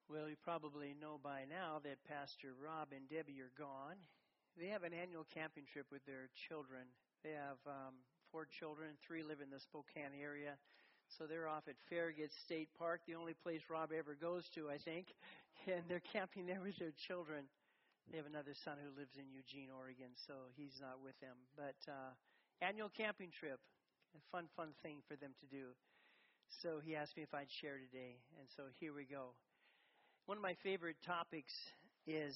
Well, you probably know by now that Pastor Rob and Debbie are gone. They have an annual camping trip with their children. They have 4 children, 3 live in the Spokane area. So they're off at Farragut State Park, the only place Rob ever goes to, I think. And they're camping there with their children. They have another son who lives in Eugene, Oregon, so he's not with them. But annual camping trip, a fun thing for them to do. So he asked me if I'd share today, and so here we go. One of my favorite topics is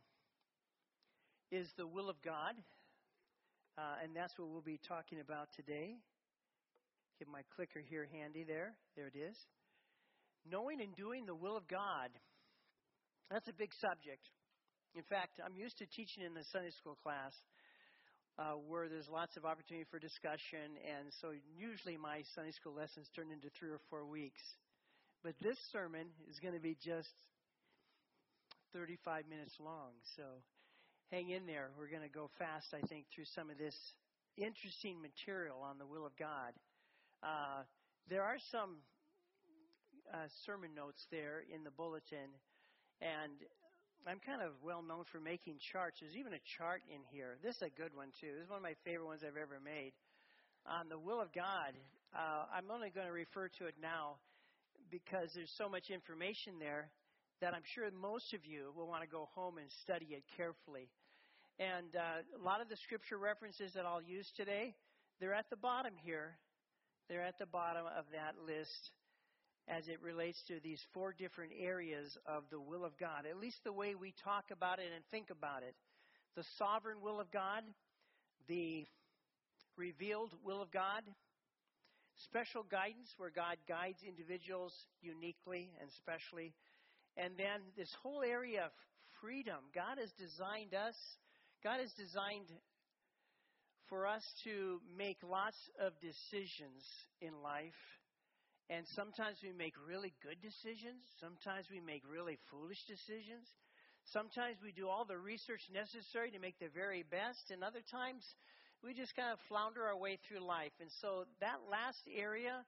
the will of God, and that's what we'll be talking about today. Get my clicker here handy there. There it is. Knowing and doing the will of God. That's a big subject. In fact, I'm used to teaching in the Sunday school class where there's lots of opportunity for discussion, and so usually my Sunday school lessons turn into 3 or 4 weeks. But this sermon is going to be just 35 minutes long, so hang in there. We're going to go fast, I think, through some of this interesting material on the will of God. There are some sermon notes there in the bulletin, and I'm kind of well known for making charts. There's even a chart in here. This is a good one, too. This is one of my favorite ones I've ever made. On the will of God, I'm only going to refer to it now because there's so much information there that I'm sure most of you will want to go home and study it carefully. And a lot of the scripture references that I'll use today, they're at the bottom here. They're at the bottom of that list as it relates to these 4 different areas of the will of God, at least the way we talk about it and think about it. The sovereign will of God, the revealed will of God, special guidance where God guides individuals uniquely and specially, and then this whole area of freedom. God has designed for us to make lots of decisions in life. And sometimes we make really good decisions. Sometimes we make really foolish decisions. Sometimes we do all the research necessary to make the very best. And other times we just kind of flounder our way through life. And so that last area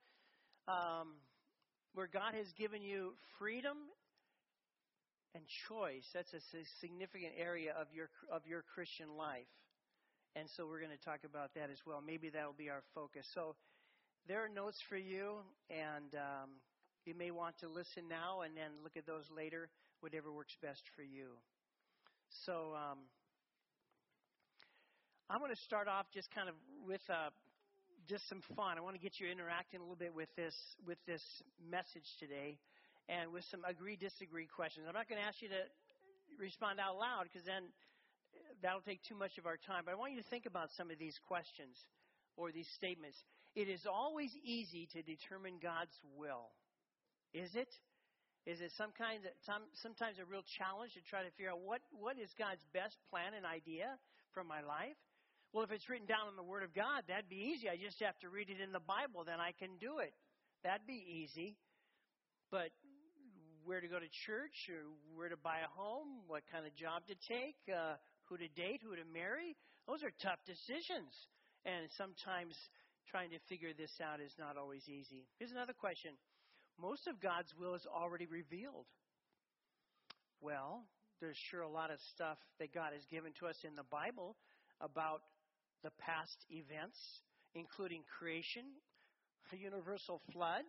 where God has given you freedom and choice, that's a significant area of your Christian life. And so we're going to talk about that as well. Maybe that'll be our focus. So there are notes for you, and you may want to listen now and then look at those later, whatever works best for you. So I'm going to start off just kind of with just some fun. I want to get you interacting a little bit with this message today, and with some agree-disagree questions. I'm not going to ask you to respond out loud because then that'll take too much of our time. But I want you to think about some of these questions or these statements. It is always easy to determine God's will. Is it? Is it sometimes a real challenge to try to figure out what is God's best plan and idea for my life? Well, if it's written down in the Word of God, that'd be easy. I just have to read it in the Bible, then I can do it. That'd be easy. But where to go to church, or where to buy a home, what kind of job to take, who to date, who to marry, those are tough decisions. And sometimes trying to figure this out is not always easy. Here's another question. Most of God's will is already revealed. Well, there's sure a lot of stuff that God has given to us in the Bible about the past events, including creation, a universal flood,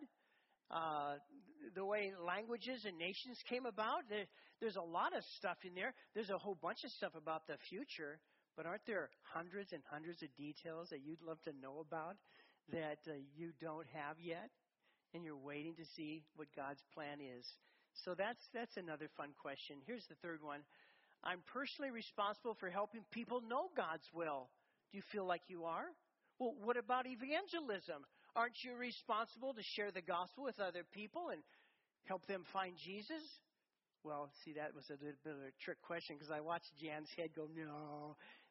the way languages and nations came about. There's a lot of stuff in there. There's a whole bunch of stuff about the future. But aren't there hundreds and hundreds of details that you'd love to know about that you don't have yet? And you're waiting to see what God's plan is. So that's another fun question. Here's the third one. I'm personally responsible for helping people know God's will. Do you feel like you are? Well, what about evangelism? Aren't you responsible to share the gospel with other people and help them find Jesus? Well, see, that was a little bit of a trick question because I watched Jan's head go, no.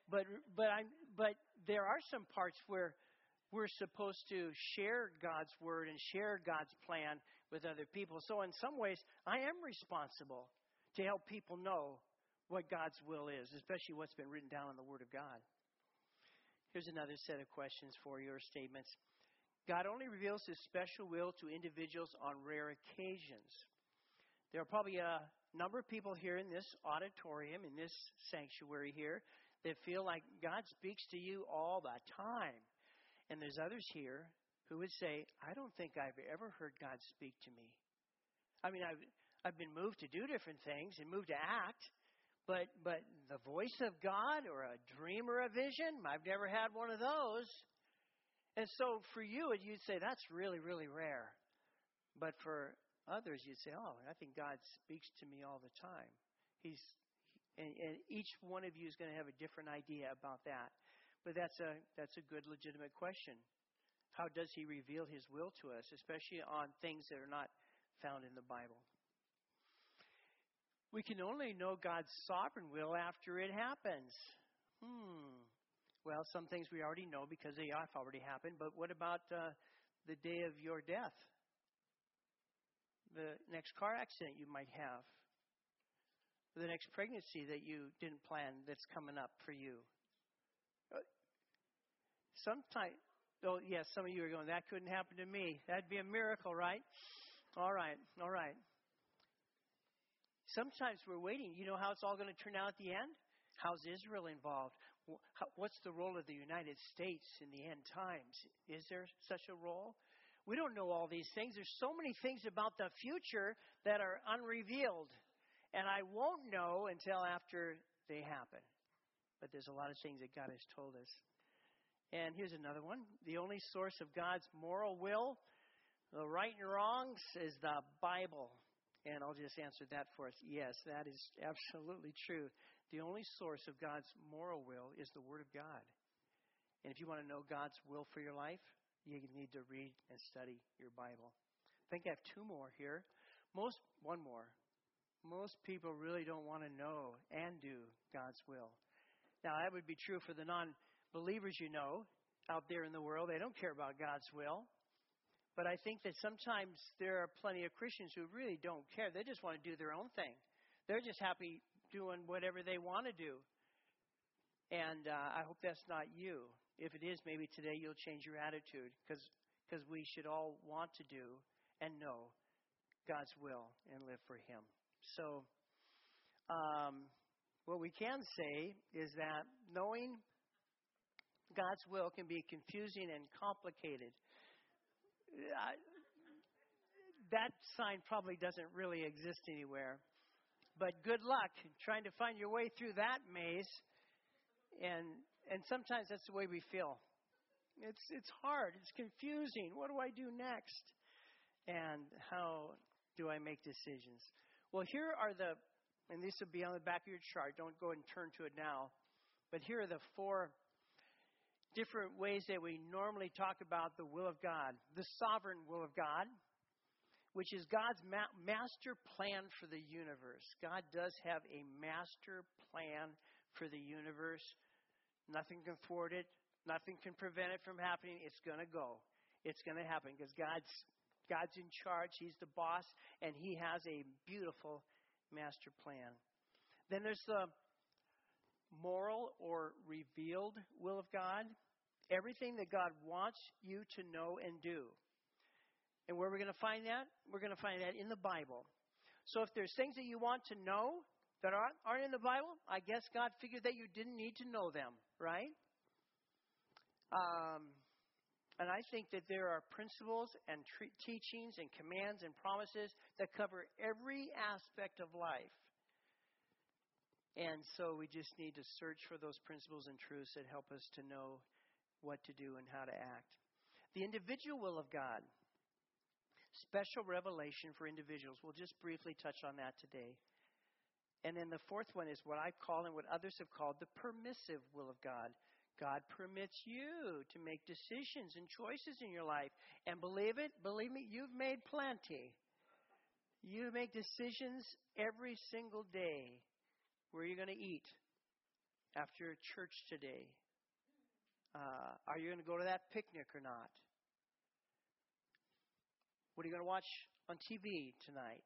But there are some parts where we're supposed to share God's word and share God's plan with other people. So in some ways, I am responsible to help people know what God's will is, especially what's been written down in the Word of God. Here's another set of questions for your statements. God only reveals His special will to individuals on rare occasions. There are probably a number of people here in this auditorium, in this sanctuary here, that feel like God speaks to you all the time. And there's others here who would say, I don't think I've ever heard God speak to me. I mean, I've been moved to do different things and moved to act, but the voice of God or a dream or a vision, I've never had one of those. And so for you, you'd say, that's really, really rare. But for others, you'd say, oh, I think God speaks to me all the time. And each one of you is going to have a different idea about that. But that's a good, legitimate question. How does he reveal his will to us, especially on things that are not found in the Bible? We can only know God's sovereign will after it happens. Well, some things we already know because they have already happened. But what about the day of your death? The next car accident you might have? The next pregnancy that you didn't plan that's coming up for you? Sometimes, oh yes, some of you are going, that couldn't happen to me. That'd be a miracle, right? All right. Sometimes we're waiting. You know how it's all going to turn out at the end? How's Israel involved? What's the role of the United States in the end times? Is there such a role? We don't know all these things. There's so many things about the future that are unrevealed. And I won't know until after they happen. But there's a lot of things that God has told us. And here's another one. The only source of God's moral will, the right and wrongs, is the Bible. And I'll just answer that for us. Yes, that is absolutely true. The only source of God's moral will is the Word of God. And if you want to know God's will for your life, you need to read and study your Bible. I think I have two more here. One more. Most people really don't want to know and do God's will. Now, that would be true for the non-believers you know out there in the world. They don't care about God's will. But I think that sometimes there are plenty of Christians who really don't care. They just want to do their own thing. They're just happy doing whatever they want to do. And I hope that's not you. If it is, maybe today you'll change your attitude because we should all want to do and know God's will and live for Him. So what we can say is that knowing God's will can be confusing and complicated. That sign probably doesn't really exist anywhere. But good luck trying to find your way through that maze. And sometimes that's the way we feel. It's hard. It's confusing. What do I do next? And how do I make decisions? Well, here are and this will be on the back of your chart. Don't go and turn to it now. But here are the 4 different ways that we normally talk about the will of God. The sovereign will of God, which is God's master plan for the universe. God does have a master plan for the universe. Nothing can thwart it. Nothing can prevent it from happening. It's going to go. It's going to happen because God's in charge. He's the boss, and He has a beautiful master plan. Then there's the moral or revealed will of God. Everything that God wants you to know and do. And where we're going to find that? We're going to find that in the Bible. So if there's things that you want to know that aren't in the Bible, I guess God figured that you didn't need to know them, right? And I think that there are principles and teachings and commands and promises that cover every aspect of life. And so we just need to search for those principles and truths that help us to know what to do and how to act. The individual will of God. Special revelation for individuals. We'll just briefly touch on that today. And then the 4th one is what I've called and what others have called the permissive will of God. God permits you to make decisions and choices in your life. And believe me, you've made plenty. You make decisions every single day. Where are you going to eat after church today? Are you going to go to that picnic or not? What are you going to watch on TV tonight?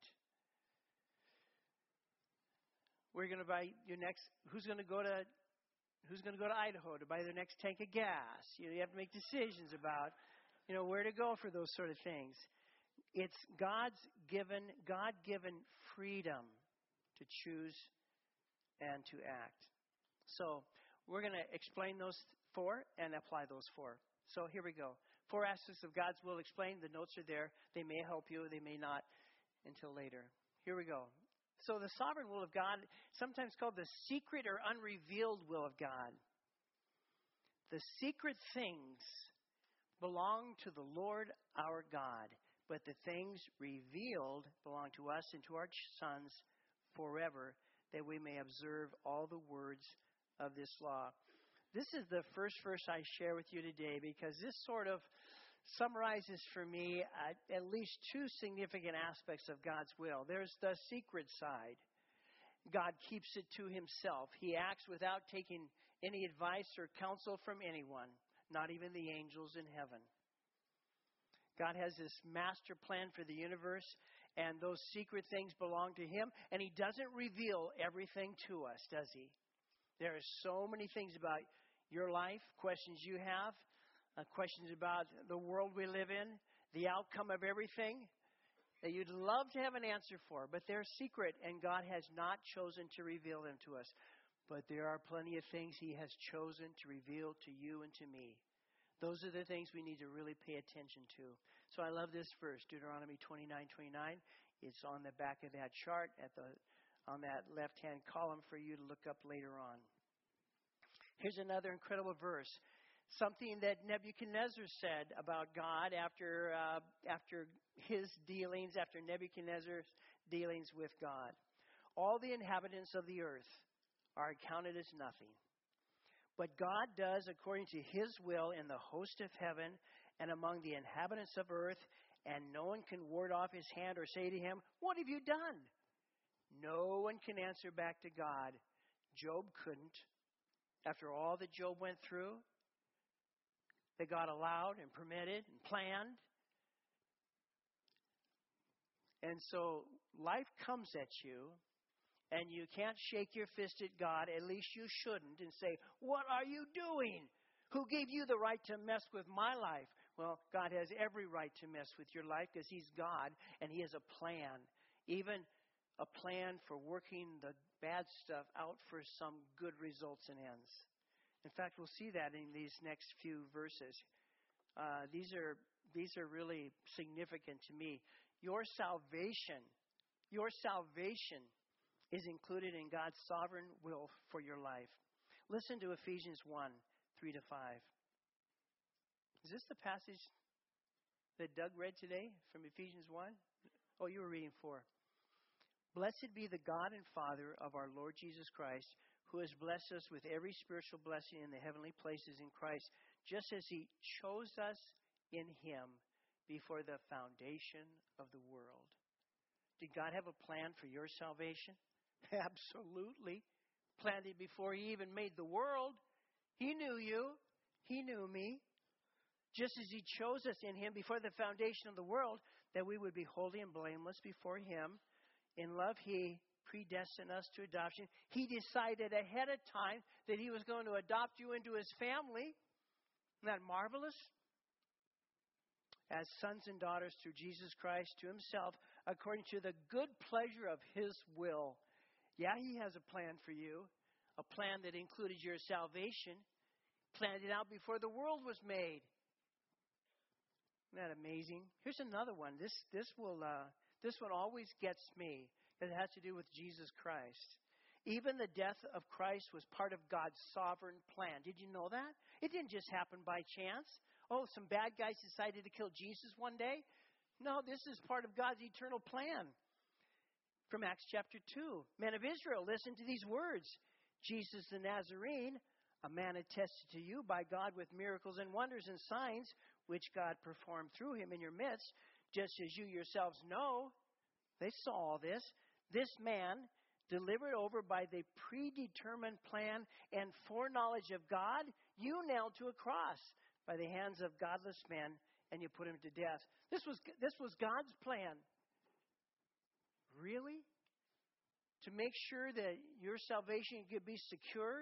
Where are you going to buy your next? Who's going to go to Idaho to buy their next tank of gas? You have to make decisions about, where to go for those sort of things. It's God's God-given freedom to choose and to act. So we're going to explain those 4 and apply those 4. So here we go. 4 aspects of God's will explained. The notes are there. They may help you, they may not until later. Here we go. So the sovereign will of God, sometimes called the secret or unrevealed will of God. The secret things belong to the Lord our God, but the things revealed belong to us and to our sons forever, that we may observe all the words of this law. This is the first verse I share with you today because this sort of summarizes for me at least 2 significant aspects of God's will. There's the secret side. God keeps it to himself. He acts without taking any advice or counsel from anyone, not even the angels in heaven. God has this master plan for the universe, and those secret things belong to him, and he doesn't reveal everything to us, does he? There are so many things about your life, questions you have, questions about the world we live in, the outcome of everything that you'd love to have an answer for, but they're secret, and God has not chosen to reveal them to us. But there are plenty of things he has chosen to reveal to you and to me. Those are the things we need to really pay attention to. So I love this verse, Deuteronomy 29:29. It's on the back of that chart on that left-hand column for you to look up later on. Here's another incredible verse. Something that Nebuchadnezzar said about God after his dealings, after Nebuchadnezzar's dealings with God. All the inhabitants of the earth are accounted as nothing. But God does according to his will in the host of heaven and among the inhabitants of earth, and no one can ward off his hand or say to him, "What have you done?" No one can answer back to God. Job couldn't. After all that Job went through, that God allowed and permitted and planned. And so life comes at you, and you can't shake your fist at God, at least you shouldn't, and say, "What are you doing? Who gave you the right to mess with my life?" Well, God has every right to mess with your life because he's God, and he has a plan, even a plan for working the bad stuff out for some good results and ends. In fact, we'll see that in these next few verses. These are really significant to me. Your salvation is included in God's sovereign will for your life. Listen to Ephesians 1:3-5. Is this the passage that Doug read today from Ephesians 1? Oh, you were reading 4. Blessed be the God and Father of our Lord Jesus Christ, who has blessed us with every spiritual blessing in the heavenly places in Christ, just as he chose us in him before the foundation of the world. Did God have a plan for your salvation? Absolutely. Planned it before he even made the world. He knew you. He knew me. Just as he chose us in him before the foundation of the world, that we would be holy and blameless before him. In love, he predestined us to adoption. He decided ahead of time that he was going to adopt you into his family. Isn't that marvelous? As sons and daughters through Jesus Christ to himself, according to the good pleasure of his will. Yeah, he has a plan for you, a plan that included your salvation, planned it out before the world was made. Isn't that amazing? Here's another one. This one always gets me. It has to do with Jesus Christ. Even the death of Christ was part of God's sovereign plan. Did you know that? It didn't just happen by chance. Oh, some bad guys decided to kill Jesus one day. No, this is part of God's eternal plan. From Acts chapter 2. Men of Israel, listen to these words. Jesus the Nazarene, a man attested to you by God with miracles and wonders and signs, which God performed through him in your midst, just as you yourselves know. They saw all this. This man, delivered over by the predetermined plan and foreknowledge of God, you nailed to a cross by the hands of godless men, and you put him to death. This was God's plan. Really? To make sure that your salvation could be secured?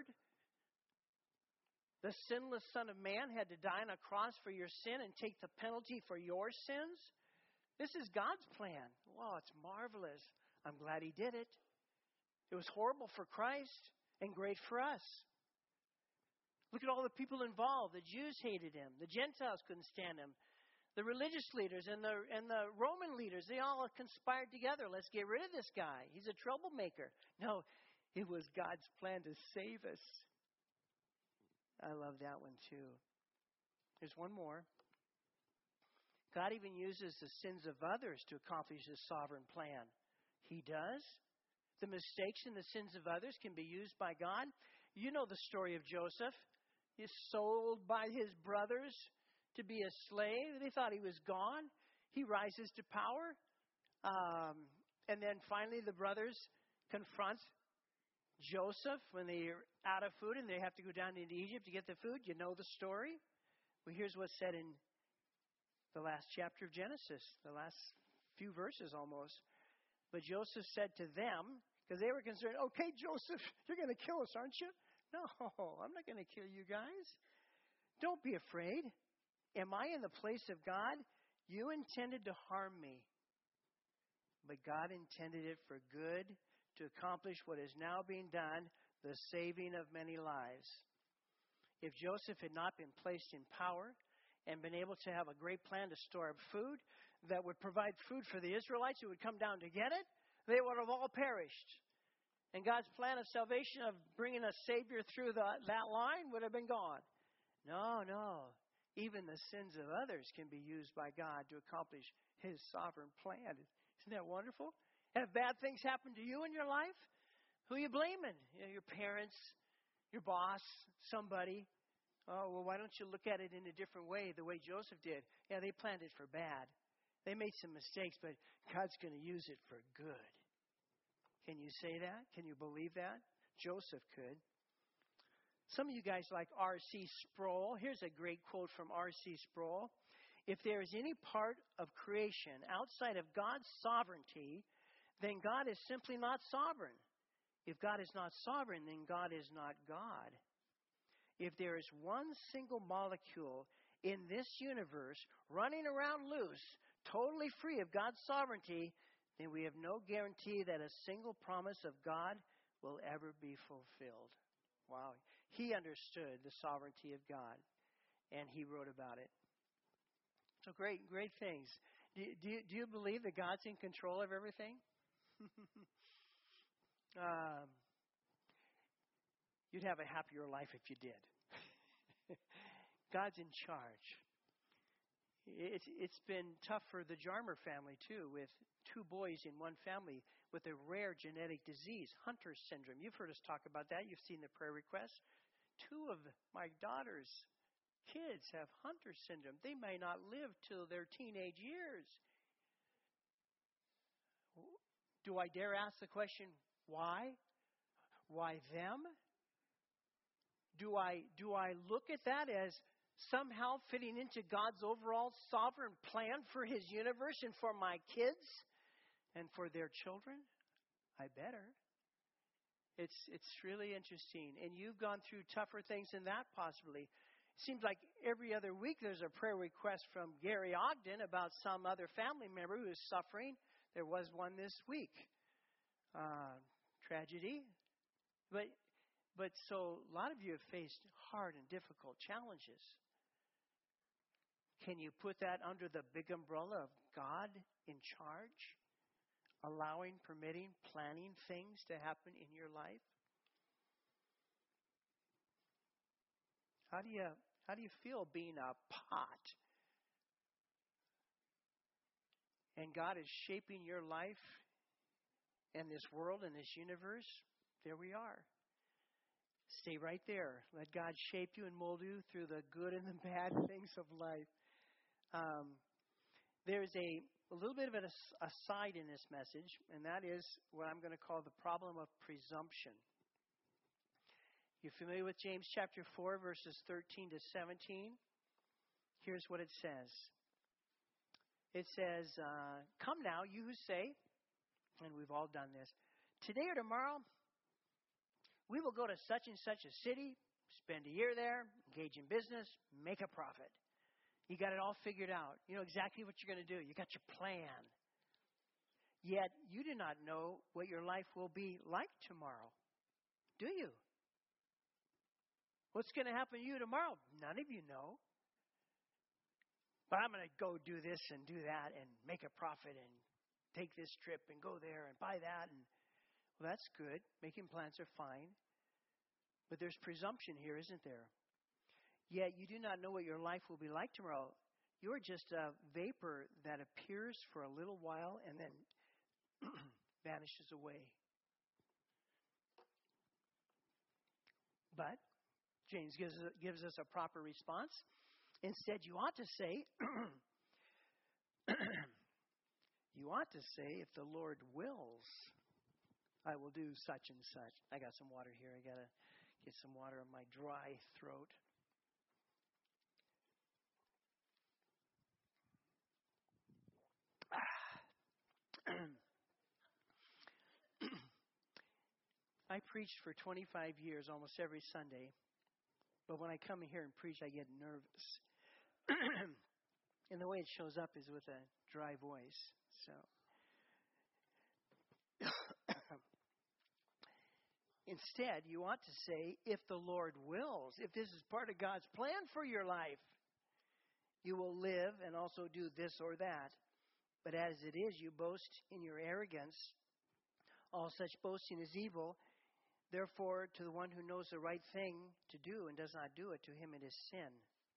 The sinless Son of Man had to die on a cross for your sin and take the penalty for your sins? This is God's plan. Wow, it's marvelous. I'm glad he did it. It was horrible for Christ and great for us. Look at all the people involved. The Jews hated him. The Gentiles couldn't stand him. The religious leaders and the Roman leaders, they all conspired together. Let's get rid of this guy. He's a troublemaker. No, it was God's plan to save us. I love that one too. There's one more. God even uses the sins of others to accomplish his sovereign plan. He does. The mistakes and the sins of others can be used by God. You know the story of Joseph. He's sold by his brothers to be a slave. They thought he was gone. He rises to power. And then finally the brothers confront Joseph when they're out of food and they have to go down into Egypt to get the food. You know the story. Well, here's what's said in the last chapter of Genesis, the last few verses almost. But Joseph said to them, because they were concerned, okay, Joseph, you're going to kill us, aren't you? No, I'm not going to kill you guys. Don't be afraid. Am I in the place of God? You intended to harm me, but God intended it for good to accomplish what is now being done, the saving of many lives. If Joseph had not been placed in power and been able to have a great plan to store up food that would provide food for the Israelites who would come down to get it, they would have all perished. And God's plan of salvation of bringing a Savior through that line would have been gone. No. Even the sins of others can be used by God to accomplish his sovereign plan. Isn't that wonderful? And if bad things happen to you in your life, who are you blaming? Your parents, your boss, somebody. Oh, well, why don't you look at it in a different way, the way Joseph did? Yeah, they planned it for bad. They made some mistakes, but God's going to use it for good. Can you say that? Can you believe that? Joseph could. Some of you guys like R.C. Sproul. Here's a great quote from R.C. Sproul. If there is any part of creation outside of God's sovereignty, then God is simply not sovereign. If God is not sovereign, then God is not God. If there is one single molecule in this universe running around loose, totally free of God's sovereignty, then we have no guarantee that a single promise of God will ever be fulfilled. Wow. He understood the sovereignty of God, and he wrote about it. So great things. Do you believe that God's in control of everything? You'd have a happier life if you did. God's in charge. It's been tough for the Jarmer family, too, with two boys in one family with a rare genetic disease, Hunter syndrome. You've heard us talk about that. You've seen the prayer requests. Two of my daughter's kids have Hunter syndrome. They may not live till their teenage years. Do I dare ask the question, why? Why them? Do I look at that as somehow fitting into God's overall sovereign plan for his universe and for my kids and for their children? I better. It's really interesting. And you've gone through tougher things than that possibly. It seems like every other week there's a prayer request from Gary Ogden about some other family member who is suffering. There was one this week. Tragedy. But so a lot of you have faced hard and difficult challenges. Can you put that under the big umbrella of God in charge? Allowing, permitting, planning things to happen in your life? How do you feel being a pot? And God is shaping your life and this world and this universe? There we are. Stay right there. Let God shape you and mold you through the good and the bad things of life. There's a little bit of an aside in this message, and that is what I'm going to call the problem of presumption. You familiar with James chapter 4, verses 13 to 17? Here's what it says. It says, come now, you who say, and we've all done this, today or tomorrow, we will go to such and such a city, spend a year there, engage in business, make a profit. You got it all figured out. You know exactly what you're going to do. You got your plan. Yet you do not know what your life will be like tomorrow, do you? What's going to happen to you tomorrow? None of you know. But I'm going to go do this and do that and make a profit and take this trip and go there and buy that. And well, that's good. Making plans are fine. But there's presumption here, isn't there? Yet you do not know what your life will be like tomorrow. You're just a vapor that appears for a little while and then vanishes away. But James gives us a proper response. Instead, you ought to say, if the Lord wills, I will do such and such. I got some water here. I got to get some water on my dry throat. I preached for 25 years almost every Sunday, but when I come here and preach, I get nervous. And the way it shows up is with a dry voice. So, instead, you ought to say, if the Lord wills, if this is part of God's plan for your life, you will live and also do this or that. But as it is, you boast in your arrogance. All such boasting is evil. Therefore, to the one who knows the right thing to do and does not do it, to him it is sin.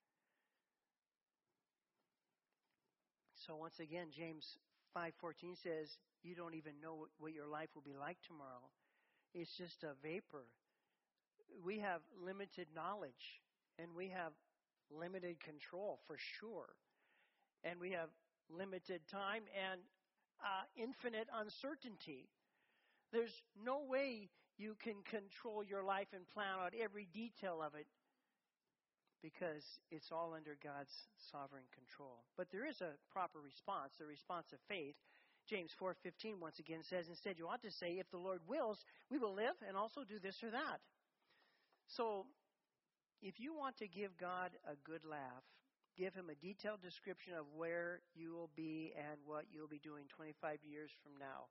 So once again, James 5:14 says, you don't even know what your life will be like tomorrow. It's just a vapor. We have limited knowledge, and we have limited control for sure. And we have limited time and infinite uncertainty. There's no way you can control your life and plan out every detail of it because it's all under God's sovereign control. But there is a proper response, the response of faith. James 4:15 once again says, instead you ought to say, if the Lord wills, we will live and also do this or that. So if you want to give God a good laugh, give him a detailed description of where you will be and what you'll be doing 25 years from now.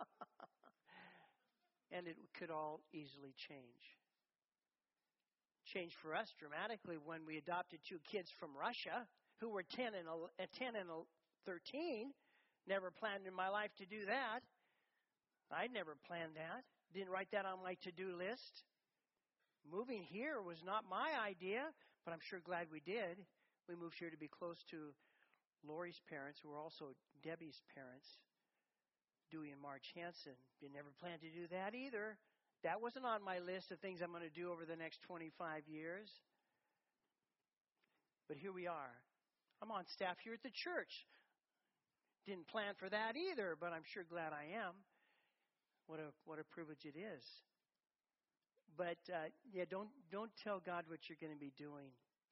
And it could all easily change. Changed for us dramatically when we adopted 2 kids from Russia who were 10 and 13. Never planned in my life to do that. I never planned that. Didn't write that on my to-do list. Moving here was not my idea, but I'm sure glad we did. We moved here to be close to Lori's parents, who were also Debbie's parents. Dewey and Marge Hansen. Didn't ever plan to do that either. That wasn't on my list of things I'm going to do over the next 25 years. But here we are. I'm on staff here at the church. Didn't plan for that either, but I'm sure glad I am. What a privilege it is. But don't tell God what you're going to be doing.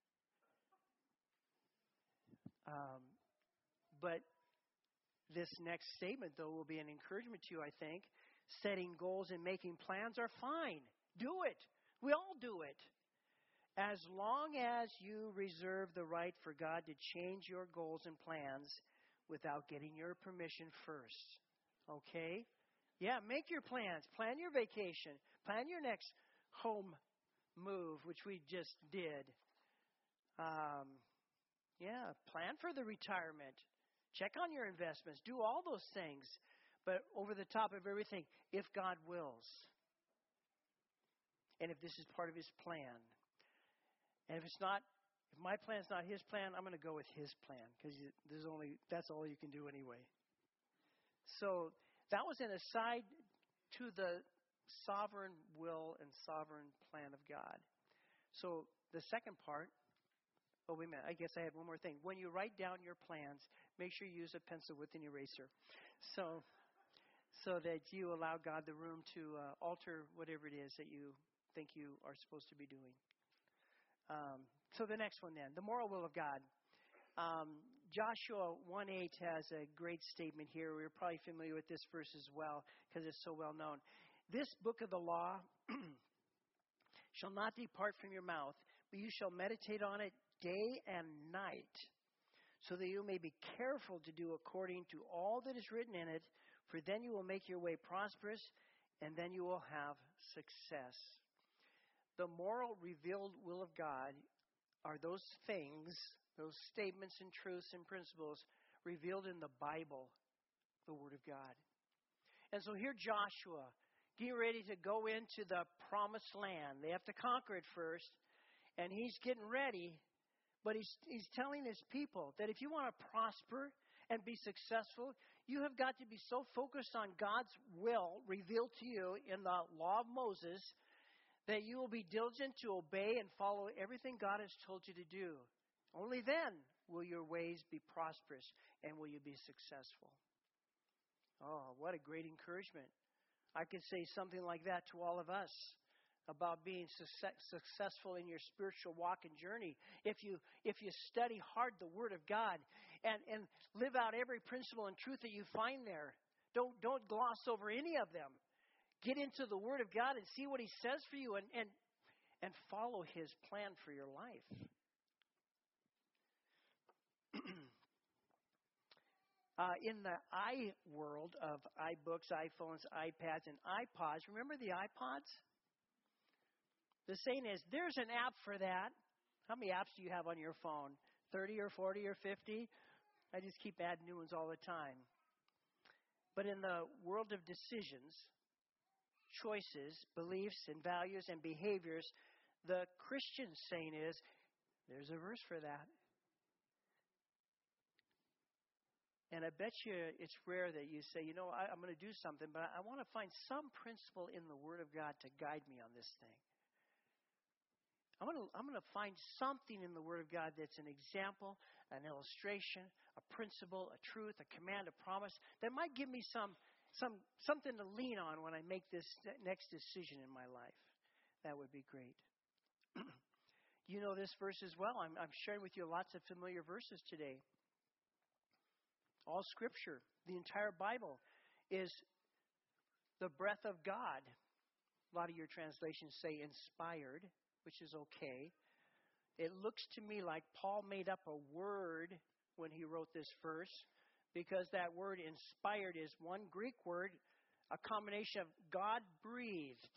But this next statement, though, will be an encouragement to you, I think. Setting goals and making plans are fine. Do it. We all do it. As long as you reserve the right for God to change your goals and plans without getting your permission first. Okay? Yeah, make your plans. Plan your vacation. Plan your next home move, which we just did. Plan for the retirement. Check on your investments. Do all those things. But over the top of everything, if God wills. And if this is part of his plan. And if my plan's not his plan, I'm going to go with his plan. Because that's all you can do anyway. So that was an aside to the sovereign will and sovereign plan of God. So the second part. Oh, wait a minute. I guess I had one more thing. When you write down your plans, make sure you use a pencil with an eraser. So that you allow God the room to alter whatever it is that you think you are supposed to be doing. So the next one then, the moral will of God. Joshua 1:8 has a great statement here. We're probably familiar with this verse as well because it's so well known. This book of the law shall not depart from your mouth, but you shall meditate on it day and night, so that you may be careful to do according to all that is written in it, for then you will make your way prosperous, and then you will have success. The moral revealed will of God are those things, those statements and truths and principles revealed in the Bible, the Word of God. And so here Joshua, getting ready to go into the promised land. They have to conquer it first, and he's getting ready, but he's telling his people that if you want to prosper and be successful, you have got to be so focused on God's will revealed to you in the law of Moses that you will be diligent to obey and follow everything God has told you to do. Only then will your ways be prosperous and will you be successful. Oh, what a great encouragement. I could say something like that to all of us about being successful in your spiritual walk and journey. If you study hard the Word of God and live out every principle and truth that you find there, don't gloss over any of them. Get into the Word of God and see what He says for you and follow His plan for your life. In the world of iBooks, iPhones, iPads, and iPods, remember the iPods? The saying is, there's an app for that. How many apps do you have on your phone? 30 or 40 or 50? I just keep adding new ones all the time. But in the world of decisions, choices, beliefs, and values and behaviors, the Christian saying is, there's a verse for that. And I bet you it's rare that you say, I'm going to do something, but I want to find some principle in the Word of God to guide me on this thing. I'm going to find something in the Word of God that's an example, an illustration, a principle, a truth, a command, a promise that might give me something to lean on when I make this next decision in my life. That would be great. You know this verse as well. I'm sharing with you lots of familiar verses today. All Scripture, the entire Bible, is the breath of God. A lot of your translations say inspired, which is okay. It looks to me like Paul made up a word when he wrote this verse, because that word inspired is one Greek word, a combination of God breathed.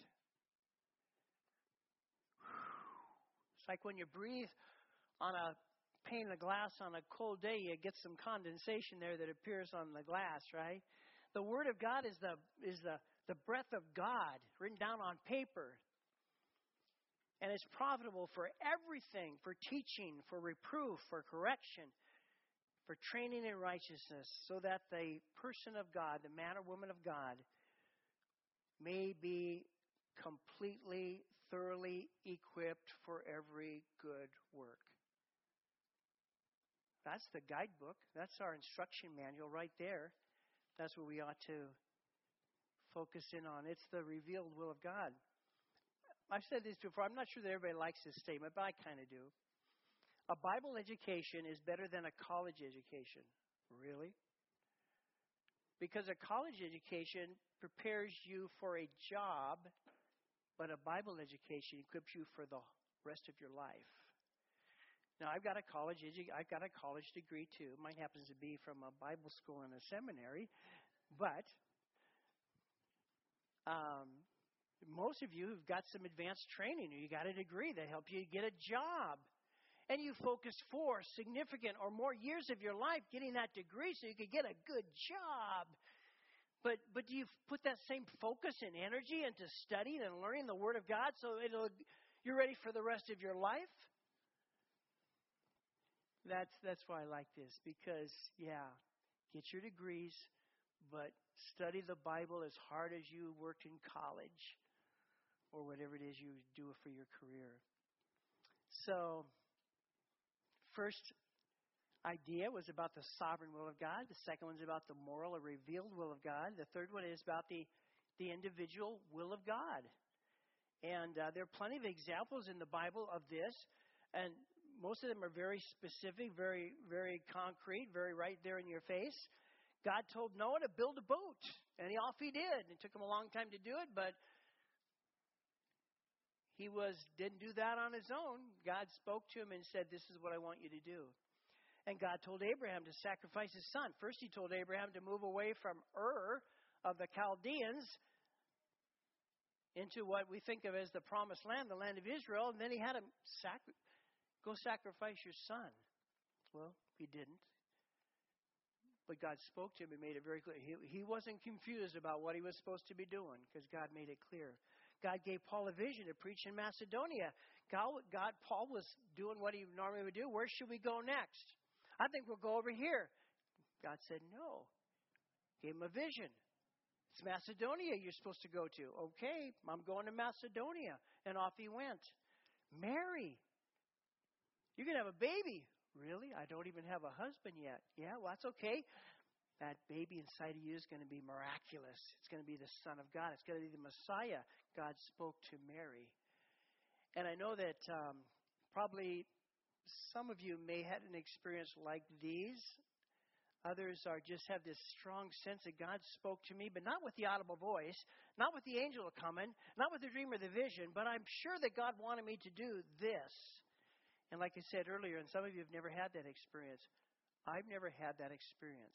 It's like when you breathe on a pane of glass on a cold day, you get some condensation there that appears on the glass, right? The Word of God is the breath of God written down on paper. And it's profitable for everything, for teaching, for reproof, for correction, for training in righteousness, so that the person of God, the man or woman of God, may be completely, thoroughly equipped for every good work. That's the guidebook. That's our instruction manual right there. That's what we ought to focus in on. It's the revealed will of God. I've said this before. I'm not sure that everybody likes this statement, but I kind of do. A Bible education is better than a college education. Really? Because a college education prepares you for a job, but a Bible education equips you for the rest of your life. Now, I've got a college degree too. Mine happens to be from a Bible school and a seminary, but most of you have got some advanced training, or you got a degree that helped you get a job, and you focus 4 significant or more years of your life getting that degree so you could get a good job. But do you put that same focus and energy into studying and learning the Word of God so you're ready for the rest of your life? That's why I like this, because, get your degrees, but study the Bible as hard as you worked in college or whatever it is you do for your career. So, first idea was about the sovereign will of God. The second one's about the moral or revealed will of God. The third one is about the individual will of God. And there are plenty of examples in the Bible of this, and most of them are very specific, very, very concrete, very right there in your face. God told Noah to build a boat, and off he did. It took him a long time to do it, but he didn't do that on his own. God spoke to him and said, this is what I want you to do. And God told Abraham to sacrifice his son. First, he told Abraham to move away from Ur of the Chaldeans into what we think of as the promised land, the land of Israel. And then he had him go sacrifice your son. Well, he didn't. But God spoke to him and made it very clear. He wasn't confused about what he was supposed to be doing because God made it clear. God gave Paul a vision to preach in Macedonia. Paul was doing what he normally would do. Where should we go next? I think we'll go over here. God said no. Gave him a vision. It's Macedonia you're supposed to go to. Okay, I'm going to Macedonia. And off he went. Mary, you're going to have a baby. Really? I don't even have a husband yet. Yeah, well, that's okay. That baby inside of you is going to be miraculous. It's going to be the Son of God. It's going to be the Messiah. God spoke to Mary. And I know that probably some of you may have an experience like these. Others just have this strong sense that God spoke to me, but not with the audible voice, not with the angel coming, not with the dream or the vision, but I'm sure that God wanted me to do this. And like I said earlier, and some of you have never had that experience, I've never had that experience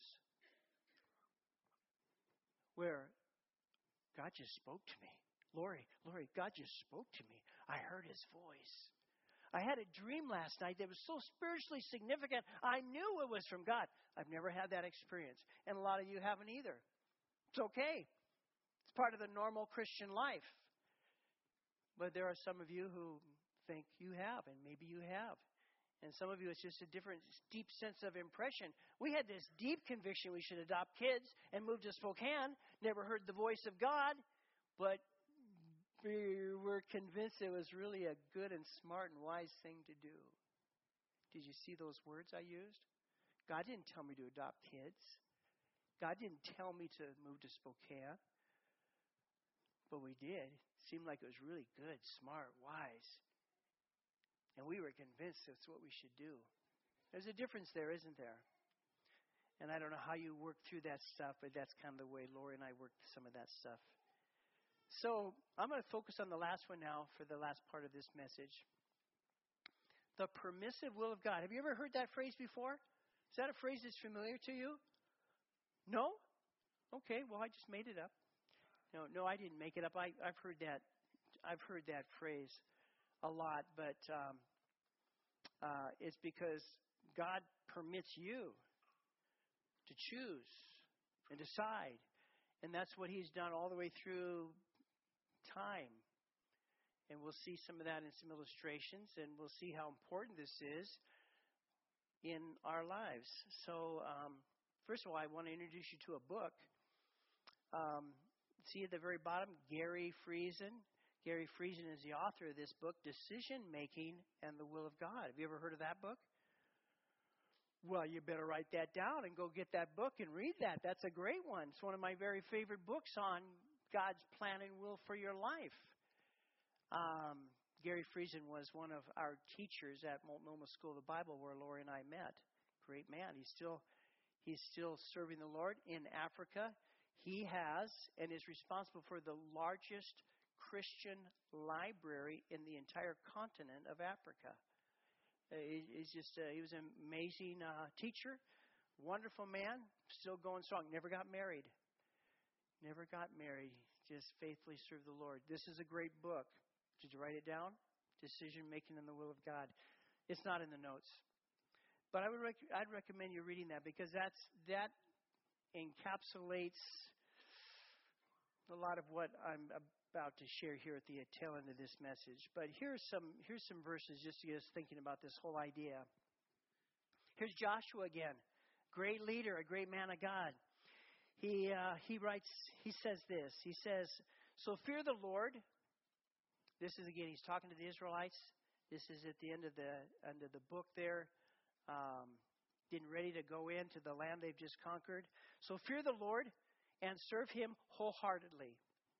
where God just spoke to me. Lori, God just spoke to me. I heard his voice. I had a dream last night that was so spiritually significant, I knew it was from God. I've never had that experience. And a lot of you haven't either. It's okay. It's part of the normal Christian life. But there are some of you who think you have, and maybe you have. And some of you, it's just a different, deep sense of impression. We had this deep conviction we should adopt kids and move to Spokane. Never heard the voice of God, but we were convinced it was really a good and smart and wise thing to do. Did you see those words I used? God didn't tell me to adopt kids. God didn't tell me to move to Spokane. But we did. It seemed like it was really good, smart, wise. And we were convinced that's what we should do. There's a difference there, isn't there? And I don't know how you work through that stuff, but that's kind of the way Lori and I worked some of that stuff. So I'm going to focus on the last one now for the last part of this message. The permissive will of God. Have you ever heard that phrase before? Is that a phrase that's familiar to you? No? Okay, well, I just made it up. No, I didn't make it up. I've heard that. I've heard that phrase a lot, but it's because God permits you to choose and decide. And that's what he's done all the way through time. And we'll see some of that in some illustrations, and we'll see how important this is in our lives. So, first of all, I want to introduce you to a book. See at the very bottom, Gary Friesen. Gary Friesen is the author of this book, Decision Making and the Will of God. Have you ever heard of that book? Well, you better write that down and go get that book and read that. That's a great one. It's one of my very favorite books on God's plan and will for your life. Gary Friesen was one of our teachers at Multnomah School of the Bible where Lori and I met. Great man. He's still serving the Lord in Africa. He has and is responsible for the largest Christian library in the entire continent of Africa. He was an amazing teacher, wonderful man, still going strong. Never got married. Just faithfully served the Lord. This is a great book. Did you write it down? Decision Making and the Will of God. It's not in the notes, but I'd recommend you reading that because that encapsulates a lot of what I'm about to share here at the tail end of this message. But here's some verses just to get us thinking about this whole idea. Here's Joshua again, great leader, a great man of God. He says this. He says, "So fear the Lord." This is again, he's talking to the Israelites. This is at the end of the book there, getting ready to go into the land they've just conquered. "So fear the Lord and serve him wholeheartedly.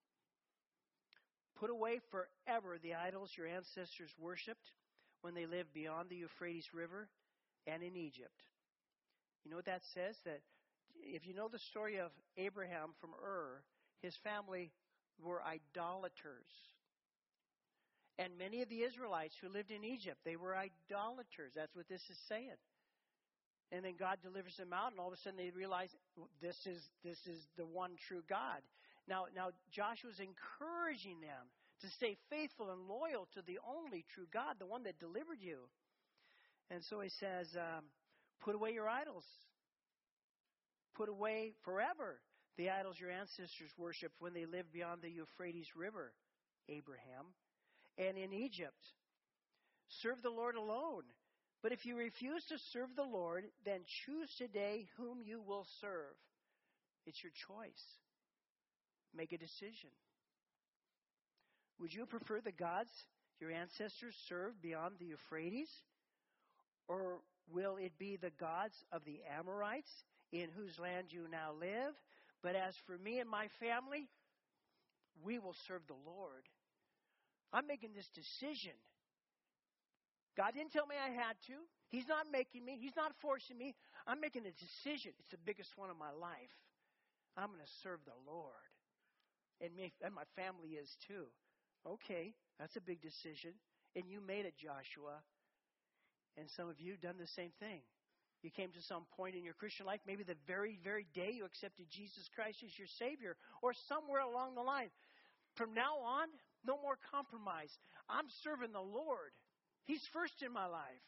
Put away forever the idols your ancestors worshipped when they lived beyond the Euphrates River and in Egypt." You know what that says? That if you know the story of Abraham from Ur, his family were idolaters. And many of the Israelites who lived in Egypt, they were idolaters. That's what this is saying. And then God delivers them out, and all of a sudden they realize this is the one true God. Now Joshua's encouraging them to stay faithful and loyal to the only true God, the one that delivered you. And so he says, put away your idols. Put away forever the idols your ancestors worshipped when they lived beyond the Euphrates River, Abraham, and in Egypt. Serve the Lord alone. But if you refuse to serve the Lord, then choose today whom you will serve. It's your choice. Make a decision. Would you prefer the gods your ancestors served beyond the Euphrates? Or will it be the gods of the Amorites in whose land you now live? But as for me and my family, we will serve the Lord. I'm making this decision. God didn't tell me I had to. He's not making me. He's not forcing me. I'm making a decision. It's the biggest one of my life. I'm going to serve the Lord. And my family is too. Okay, that's a big decision. And you made it, Joshua. And some of you have done the same thing. You came to some point in your Christian life, maybe the very, very day you accepted Jesus Christ as your Savior, or somewhere along the line. From now on, no more compromise. I'm serving the Lord. He's first in my life.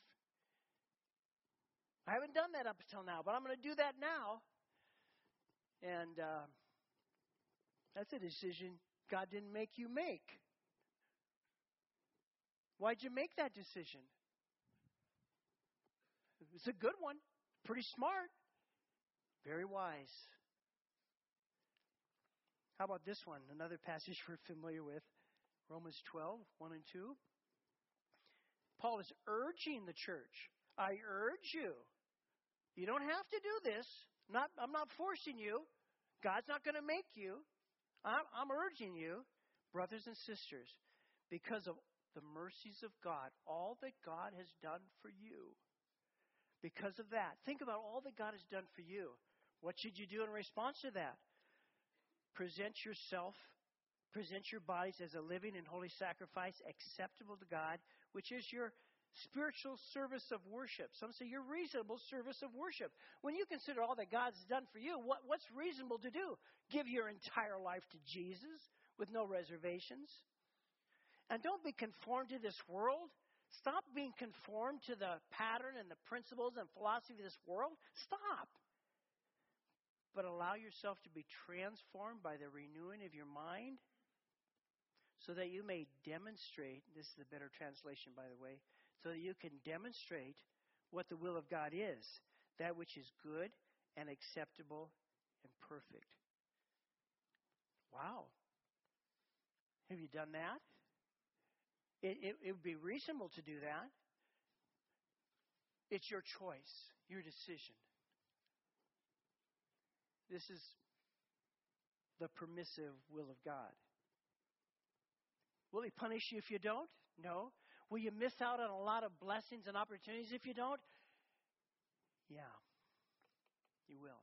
I haven't done that up until now, but I'm going to do that now. And that's a decision God didn't make you make. Why'd you make that decision? It's a good one. Pretty smart. Very wise. How about this one? Another passage we're familiar with. Romans 12, 1 and 2. Paul is urging the church. I urge you. You don't have to do this. I'm not forcing you. God's not going to make you. I'm urging you, brothers and sisters, because of the mercies of God, all that God has done for you. Because of that, think about all that God has done for you. What should you do in response to that? Present your bodies as a living and holy sacrifice acceptable to God, which is your spiritual service of worship. Some say your reasonable service of worship. When you consider all that God's done for you, what's reasonable to do? Give your entire life to Jesus with no reservations. And don't be conformed to this world. Stop being conformed to the pattern and the principles and philosophy of this world. Stop. But allow yourself to be transformed by the renewing of your mind so that you may demonstrate, this is the better translation, by the way, so that you can demonstrate what the will of God is, that which is good and acceptable and perfect. Wow. Have you done that? It would be reasonable to do that. It's your choice, your decision. This is the permissive will of God. Will He punish you if you don't? No. Will you miss out on a lot of blessings and opportunities if you don't? Yeah, you will.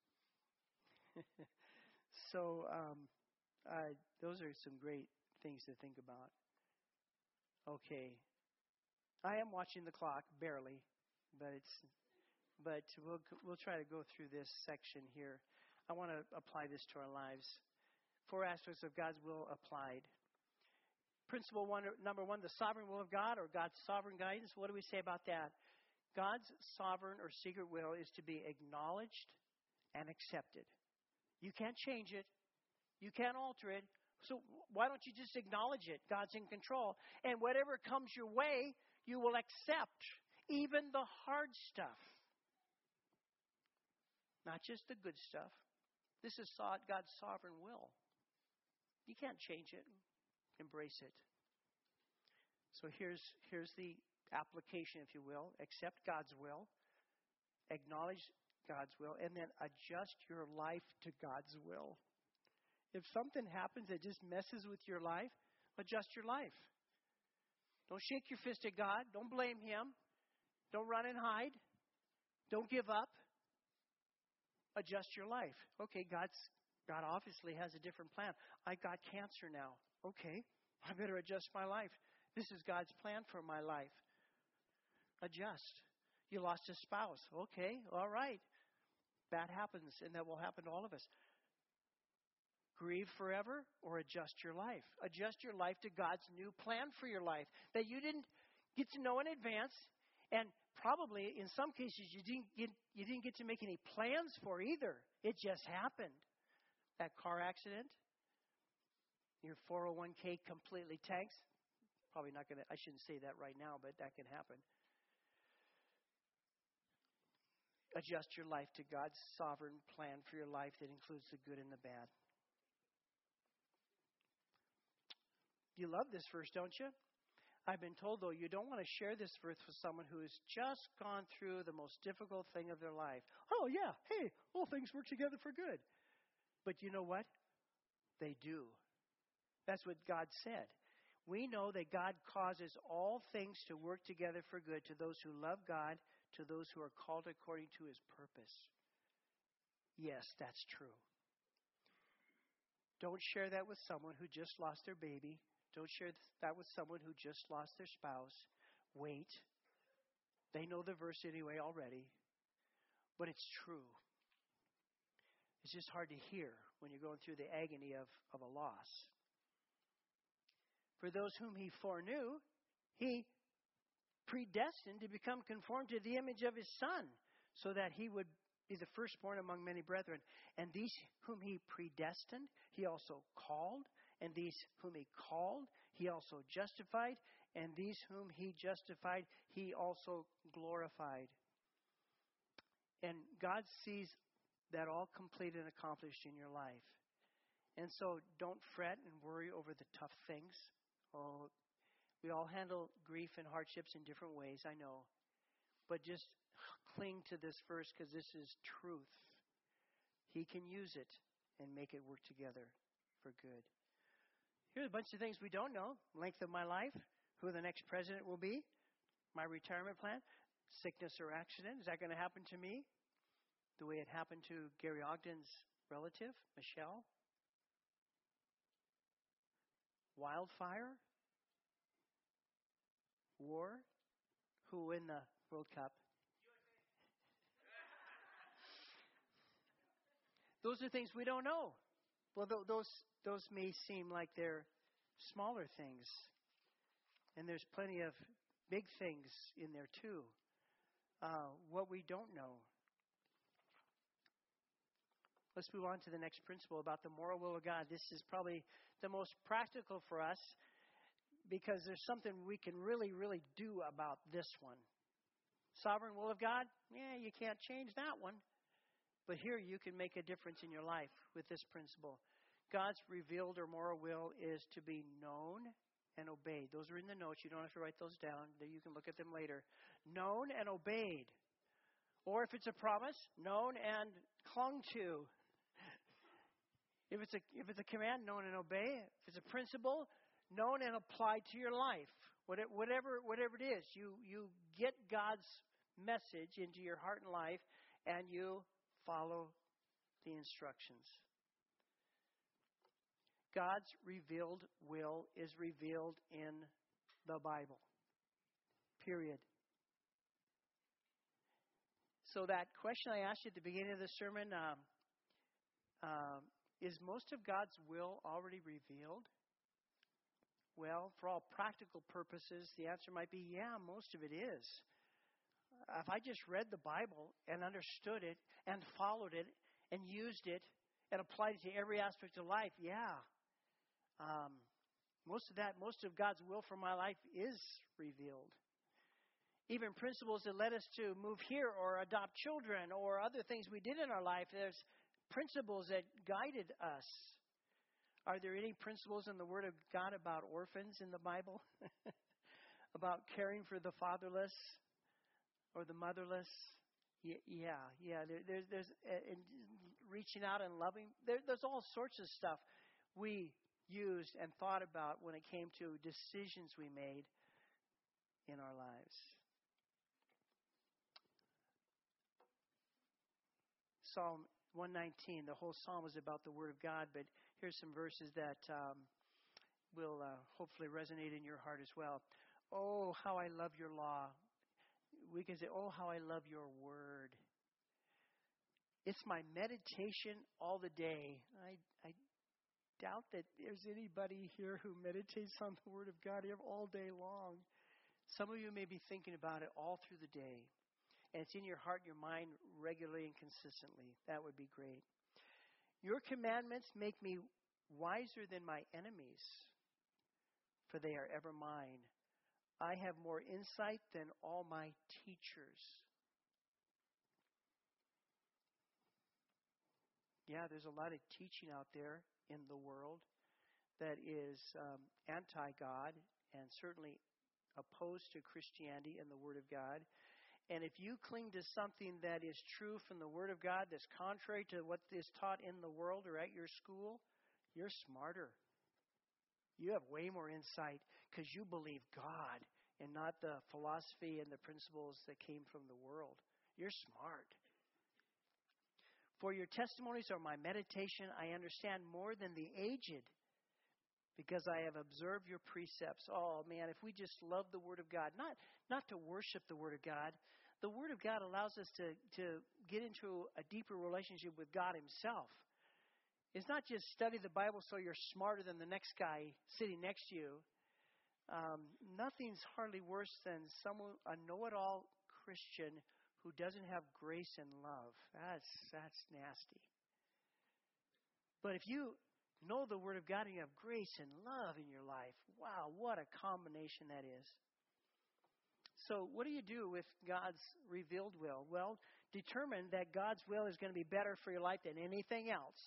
So those are some great things to think about. Okay, I am watching the clock barely, but we'll try to go through this section here. I want to apply this to our lives. 4 aspects of God's will applied. Principle number one, the sovereign will of God or God's sovereign guidance. What do we say about that? God's sovereign or secret will is to be acknowledged and accepted. You can't change it. You can't alter it. So why don't you just acknowledge it? God's in control. And whatever comes your way, you will accept, even the hard stuff. Not just the good stuff. This is God's sovereign will. You can't change it. Embrace it. So here's the application, if you will. Accept God's will. Acknowledge God's will. And then adjust your life to God's will. If something happens that just messes with your life, adjust your life. Don't shake your fist at God. Don't blame Him. Don't run and hide. Don't give up. Adjust your life. Okay, God obviously has a different plan. I got cancer now. Okay, I better adjust my life. This is God's plan for my life. Adjust. You lost a spouse. Okay, all right. That happens, and that will happen to all of us. Grieve forever or adjust your life. Adjust your life to God's new plan for your life that you didn't get to know in advance, and probably in some cases you didn't get to make any plans for either. It just happened. That car accident, your 401k completely tanks. Probably not going to, I shouldn't say that right now, but that can happen. Adjust your life to God's sovereign plan for your life that includes the good and the bad. You love this verse, don't you? I've been told, though, you don't want to share this verse with someone who has just gone through the most difficult thing of their life. Oh, yeah, hey, all things work together for good. But you know what? They do. That's what God said. We know that God causes all things to work together for good to those who love God, to those who are called according to his purpose. Yes, that's true. Don't share that with someone who just lost their baby. Don't share that with someone who just lost their spouse. Wait. They know the verse anyway already. But it's true. It's just hard to hear when you're going through the agony of a loss. For those whom he foreknew, he predestined to become conformed to the image of his Son, so that he would be the firstborn among many brethren. And these whom he predestined, he also called. And these whom he called, he also justified. And these whom he justified, he also glorified. And God sees that all complete and accomplished in your life. And so don't fret and worry over the tough things. Oh, we all handle grief and hardships in different ways, I know. But just cling to this verse because this is truth. He can use it and make it work together for good. Here's a bunch of things we don't know. Length of my life, who the next president will be, my retirement plan, sickness or accident. Is that going to happen to me the way it happened to Gary Ogden's relative, Michelle? Wildfire? War? Who will win the World Cup? Those are things we don't know. Well, those may seem like they're smaller things. And there's plenty of big things in there too. What we don't know. Let's move on to the next principle about the moral will of God. This is probably the most practical for us because there's something we can really, really do about this one. Sovereign will of God? Yeah, you can't change that one. But here you can make a difference in your life with this principle. God's revealed or moral will is to be known and obeyed. Those are in the notes. You don't have to write those down. You can look at them later. Known and obeyed. Or if it's a promise, known and clung to. If it's a command, known and obey. If it's a principle, known and applied to your life. Whatever it is, you get God's message into your heart and life, and you follow the instructions. God's revealed will is revealed in the Bible. Period. So that question I asked you at the beginning of the sermon, is most of God's will already revealed? Well, for all practical purposes, the answer might be, yeah, most of it is. If I just read the Bible and understood it and followed it and used it and applied it to every aspect of life, yeah. Most of God's will for my life is revealed. Even principles that led us to move here or adopt children or other things we did in our life, there's principles that guided us. Are there any principles in the Word of God about orphans in the Bible? About caring for the fatherless or the motherless? Yeah. There's reaching out and loving. There's all sorts of stuff we used and thought about when it came to decisions we made in our lives. Psalm 119, the whole psalm is about the Word of God, but here's some verses that will hopefully resonate in your heart as well. Oh, how I love your law. we can say, oh, how I love your word. It's my meditation all the day. I doubt that there's anybody here who meditates on the Word of God all day long. Some of you may be thinking about it all through the day, and it's in your heart and your mind regularly and consistently. That would be great. Your commandments make me wiser than my enemies, for they are ever mine. I have more insight than all my teachers. Yeah, there's a lot of teaching out there in the world that is anti-God and certainly opposed to Christianity and the Word of God. And if you cling to something that is true from the Word of God that's contrary to what is taught in the world or at your school, you're smarter. You have way more insight because you believe God and not the philosophy and the principles that came from the world. You're smart. For your testimonies are my meditation. I understand more than the aged because I have observed your precepts. Oh, man, if we just love the Word of God, not to worship the Word of God. The Word of God allows us to get into a deeper relationship with God Himself. It's not just study the Bible so you're smarter than the next guy sitting next to you. Nothing's hardly worse than a know-it-all Christian who doesn't have grace and love. That's nasty. But if you know the Word of God and you have grace and love in your life, wow, what a combination that is. So what do you do with God's revealed will? Well, determine that God's will is going to be better for your life than anything else.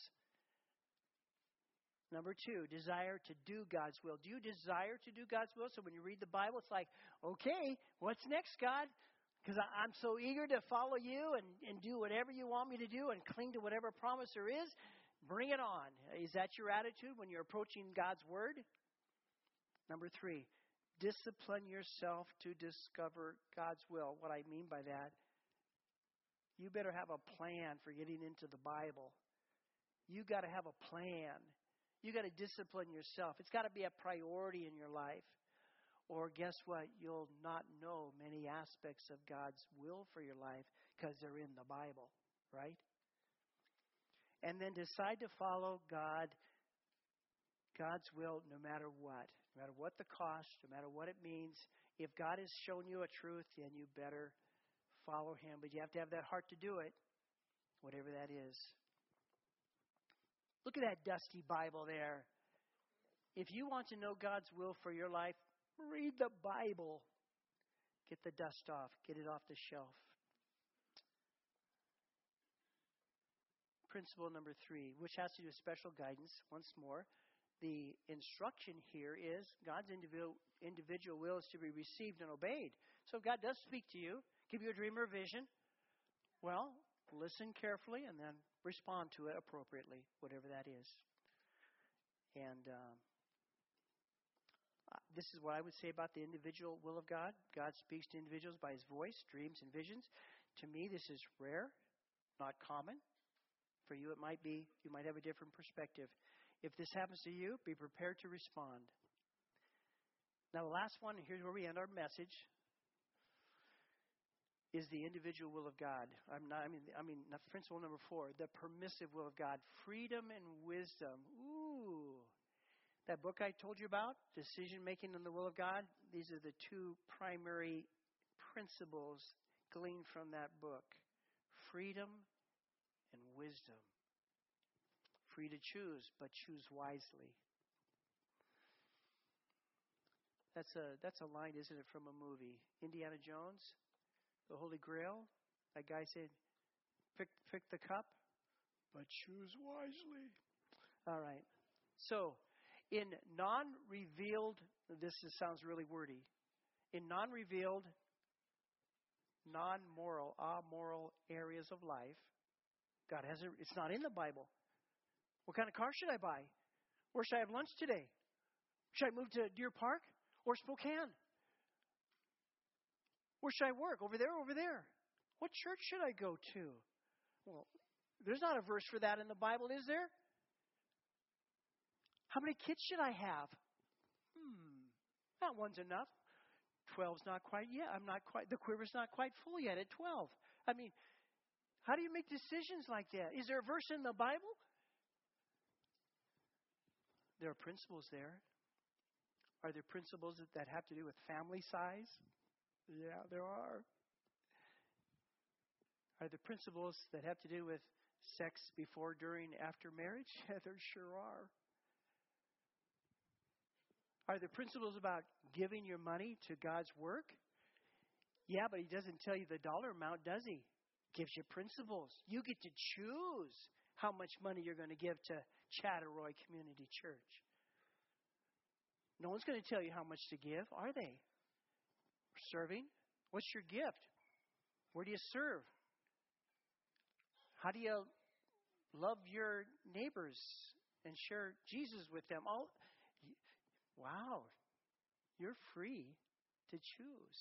Number 2, desire to do God's will. Do you desire to do God's will? So when you read the Bible, it's like, okay, what's next, God? Because I'm so eager to follow you and do whatever you want me to do and cling to whatever promise there is. Bring it on. Is that your attitude when you're approaching God's Word? Number 3, discipline yourself to discover God's will. What I mean by that, you better have a plan for getting into the Bible. You got to have a plan. You got to discipline yourself. It's got to be a priority in your life. Or guess what? You'll not know many aspects of God's will for your life because they're in the Bible, right? And then decide to follow God's will no matter what. No matter what the cost, no matter what it means. If God has shown you a truth, then you better follow Him. But you have to have that heart to do it, whatever that is. Look at that dusty Bible there. If you want to know God's will for your life, read the Bible. Get the dust off. Get it off the shelf. Principle number 3, which has to do with special guidance. Once more, the instruction here is God's individual will is to be received and obeyed. So if God does speak to you, give you a dream or a vision, well, listen carefully and then respond to it appropriately, whatever that is. And this is what I would say about the individual will of God. God speaks to individuals by His voice, dreams, and visions. To me, this is rare, not common. For you, it might be. You might have a different perspective. If this happens to you, be prepared to respond. Now, the last one, and here's where we end our message, is the individual will of God. Principle number 4, the permissive will of God. Freedom and wisdom. Ooh. That book I told you about, Decision Making in the Will of God, these are the 2 primary principles gleaned from that book. Freedom and wisdom. Free to choose, but choose wisely. That's a line, isn't it, from a movie? Indiana Jones, the Holy Grail. That guy said, pick the cup, but choose wisely. All right. So, in non-revealed, sounds really wordy. In non-revealed, non-moral, amoral areas of life, God hasn't, it's not in the Bible. What kind of car should I buy? Where should I have lunch today? Should I move to Deer Park or Spokane? Where should I work? Over there, over there. What church should I go to? Well, there's not a verse for that in the Bible, is there? How many kids should I have? Not one's enough. 12's not quite yet. The quiver's not quite full yet at 12. I mean, how do you make decisions like that? Is there a verse in the Bible? There are principles there. Are there principles that have to do with family size? Yeah, there are. Are there principles that have to do with sex before, during, after marriage? Yeah, there sure are. Are there principles about giving your money to God's work? Yeah, but he doesn't tell you the dollar amount, does he? Gives you principles. You get to choose how much money you're going to give to Chatteroy Community Church. No one's going to tell you how much to give, are they? Serving? What's your gift? Where do you serve? How do you love your neighbors and share Jesus with them? Wow, you're free to choose.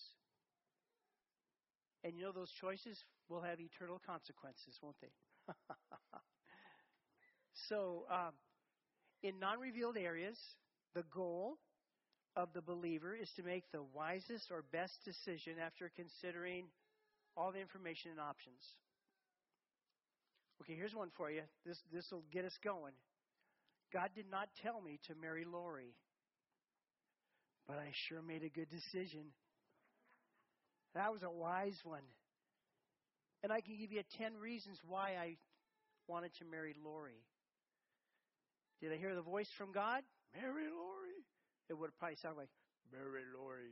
And you know those choices will have eternal consequences, won't they? So, in non-revealed areas, the goal of the believer is to make the wisest or best decision after considering all the information and options. Okay, here's one for you. This will get us going. God did not tell me to marry Lori, but I sure made a good decision. That was a wise one. And I can give you 10 reasons why I wanted to marry Lori. Did I hear the voice from God? Marry Lori. It would probably sound like, marry Lori.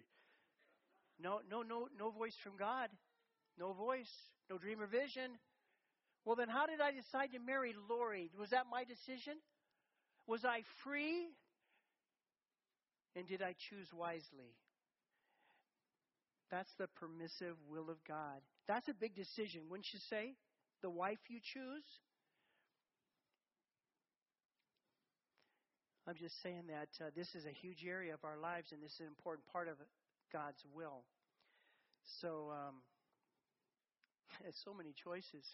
No voice from God. No voice. No dream or vision. Well, then how did I decide to marry Lori? Was that my decision? Was I free? And did I choose wisely? That's the permissive will of God. That's a big decision, wouldn't you say? The wife you choose? I'm just saying that this is a huge area of our lives, and this is an important part of God's will. So, there's so many choices.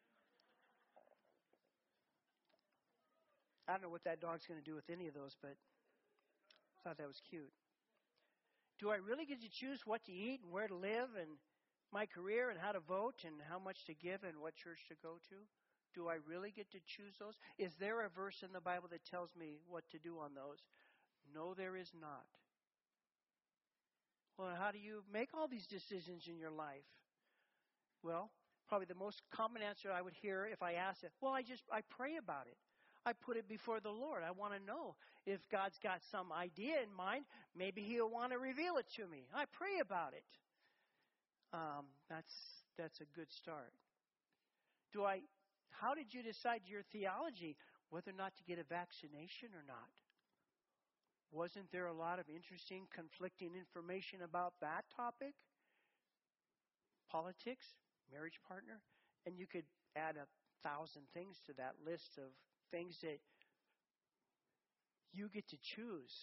I don't know what that dog's going to do with any of those, but I thought that was cute. Do I really get to choose what to eat and where to live and my career and how to vote and how much to give and what church to go to? Do I really get to choose those? Is there a verse in the Bible that tells me what to do on those? No, there is not. Well, how do you make all these decisions in your life? Well, probably the most common answer I would hear if I asked it, well, I pray about it. I put it before the Lord. I want to know if God's got some idea in mind. Maybe He'll want to reveal it to me. I pray about it. That's a good start. How did you decide your theology, whether or not to get a vaccination or not? Wasn't there a lot of interesting, conflicting information about that topic? Politics, marriage partner, and you could add 1,000 things to that list of things that you get to choose.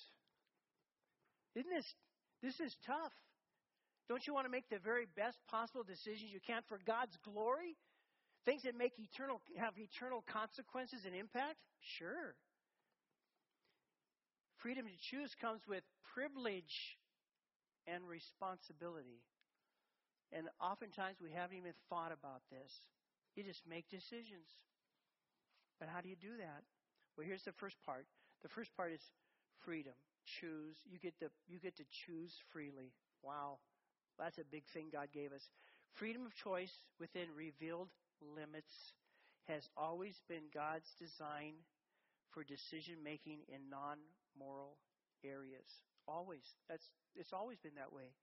This is tough. Don't you want to make the very best possible decisions you can for God's glory? Things that have eternal consequences and impact? Sure. Freedom to choose comes with privilege and responsibility. And oftentimes we haven't even thought about this. You just make decisions. But how do you do that? Well, here's the first part. The first part is freedom. Choose. You get to choose freely. Wow. That's a big thing God gave us. Freedom of choice within revealed limits has always been God's design for decision making in non-moral areas. Always. It's always been that way.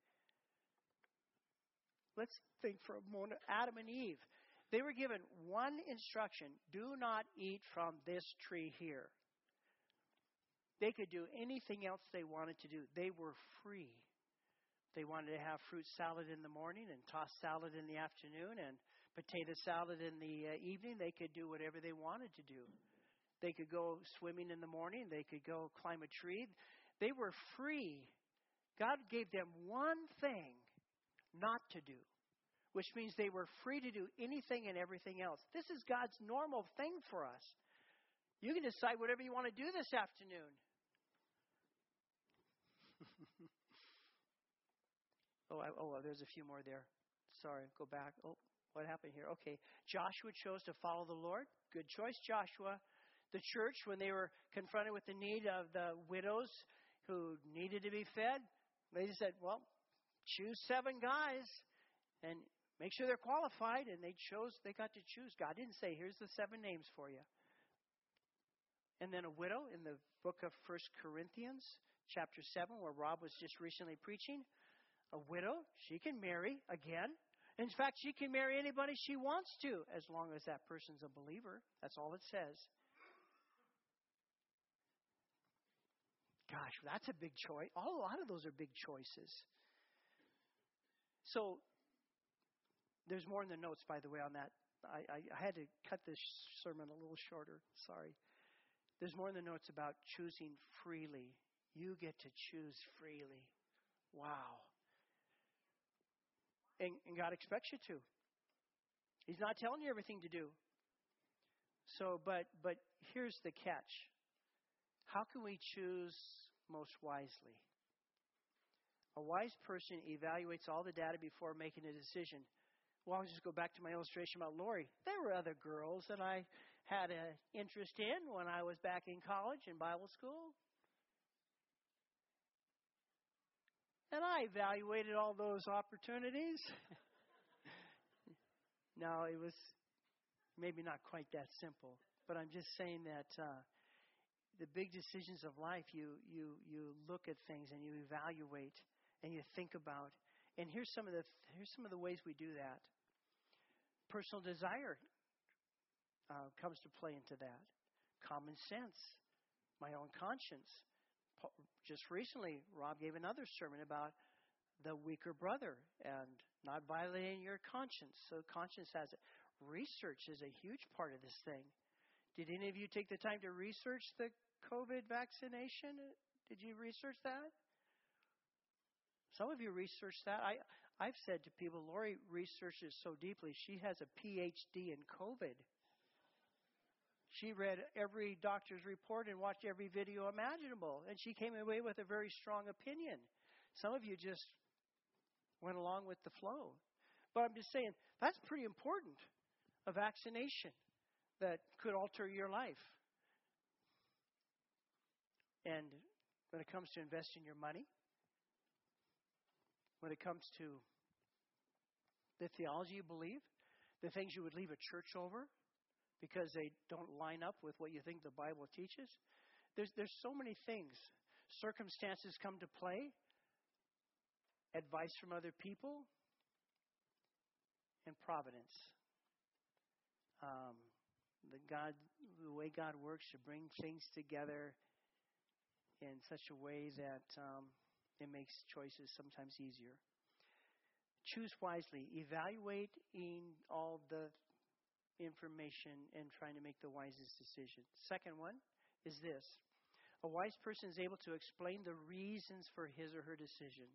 Let's think for a moment. Adam and Eve. They were given one instruction. Do not eat from this tree here. They could do anything else they wanted to do. They were free. They wanted to have fruit salad in the morning and tossed salad in the afternoon and potato salad in the evening. They could do whatever they wanted to do. They could go swimming in the morning. They could go climb a tree. They were free. God gave them one thing not to do, which means they were free to do anything and everything else. This is God's normal thing for us. You can decide whatever you want to do this afternoon. There's a few more there. Sorry, go back. Oh, what happened here? Okay. Joshua chose to follow the Lord. Good choice, Joshua. The church, when they were confronted with the need of the widows who needed to be fed, they just said, well, choose 7 guys and make sure they're qualified. And they got to choose. God didn't say, here's the 7 names for you. And then a widow in the book of 1 Corinthians, chapter 7, where Rob was just recently preaching. A widow, she can marry again. In fact, she can marry anybody she wants to, as long as that person's a believer. That's all it says. Gosh, that's a big choice. A lot of those are big choices. So, there's more in the notes, by the way, on that. I had to cut this sermon a little shorter. Sorry. There's more in the notes about choosing freely. You get to choose freely. Wow. And God expects you to. He's not telling you everything to do. So, but here's the catch. How can we choose most wisely? A wise person evaluates all the data before making a decision. Well, I'll just go back to my illustration about Lori. There were other girls that I had an interest in when I was back in college and Bible school. And I evaluated all those opportunities. No, it was maybe not quite that simple. But I'm just saying that the big decisions of life, you look at things and you evaluate and you think about. And here's some of the ways we do that. Personal desire comes to play into that. Common sense, my own conscience. Just recently, Rob gave another sermon about the weaker brother and not violating your conscience. So conscience has it. Research is a huge part of this thing. Did any of you take the time to research the COVID vaccination? Did you research that? Some of you researched that. I've said to people, Lori researches so deeply, she has a PhD in COVID. She read every doctor's report and watched every video imaginable, and she came away with a very strong opinion. Some of you just went along with the flow. But I'm just saying, that's pretty important, a vaccination that could alter your life. And when it comes to investing your money, when it comes to the theology you believe, the things you would leave a church over, because they don't line up with what you think the Bible teaches. There's so many things. Circumstances come to play. Advice from other people. And providence. The way God works to bring things together in such a way that it makes choices sometimes easier. Choose wisely. Evaluating all the information and trying to make the wisest decision. Second one is this. A wise person is able to explain the reasons for his or her decision.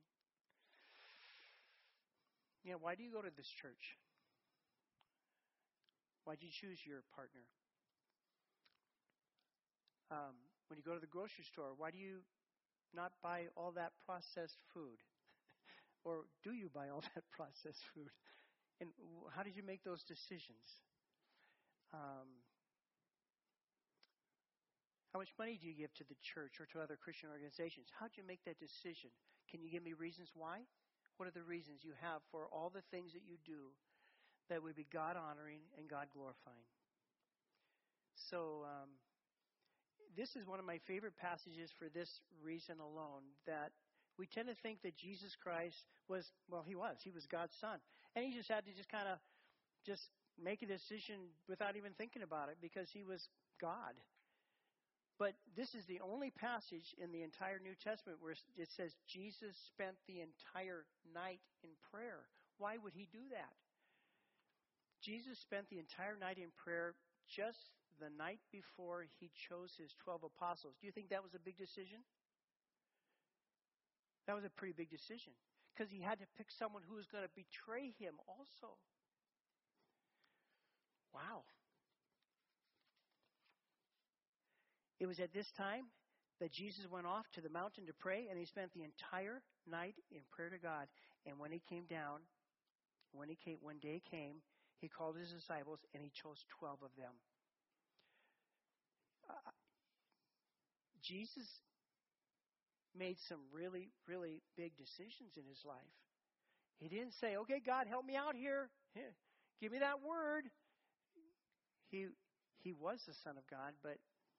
Why do you go to this church? Why did you choose your partner? When you go to the grocery store, why do you not buy all that processed food? Or do you buy all that processed food? And how did you make those decisions? How much money do you give to the church or to other Christian organizations? How did you make that decision? Can you give me reasons why? What are the reasons you have for all the things that you do that would be God-honoring and God-glorifying? So this is one of my favorite passages for this reason alone, that we tend to think that Jesus Christ he was God's son. And he just had to just kind of just make a decision without even thinking about it because he was God. But this is the only passage in the entire New Testament where it says Jesus spent the entire night in prayer. Why would he do that? Jesus spent the entire night in prayer just the night before he chose his 12 apostles. Do you think that was a big decision? That was a pretty big decision because he had to pick someone who was going to betray him also. Wow. It was at this time that Jesus went off to the mountain to pray, and he spent the entire night in prayer to God. And when he came down, when day came, he called his disciples, and he chose 12 of them. Jesus made some really, really big decisions in his life. He didn't say, okay, God, help me out here. Give me that word. He was the Son of God, but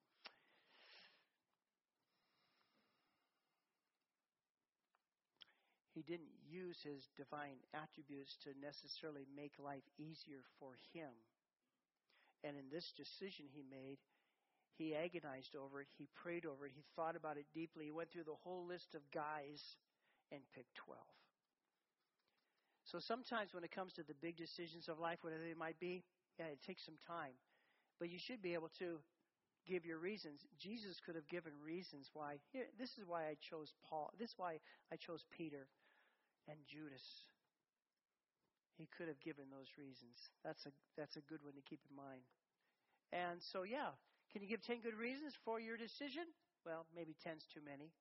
he didn't use his divine attributes to necessarily make life easier for him. And in this decision he made, he agonized over it. He prayed over it. He thought about it deeply. He went through the whole list of guys and picked 12. So sometimes when it comes to the big decisions of life, whatever they might be, it takes some time. But you should be able to give your reasons. Jesus could have given reasons why. Here, this is why I chose Paul. This is why I chose Peter and Judas. He could have given those reasons. That's a good one to keep in mind. And so, yeah, can you give 10 good reasons for your decision? Well, maybe 10's too many.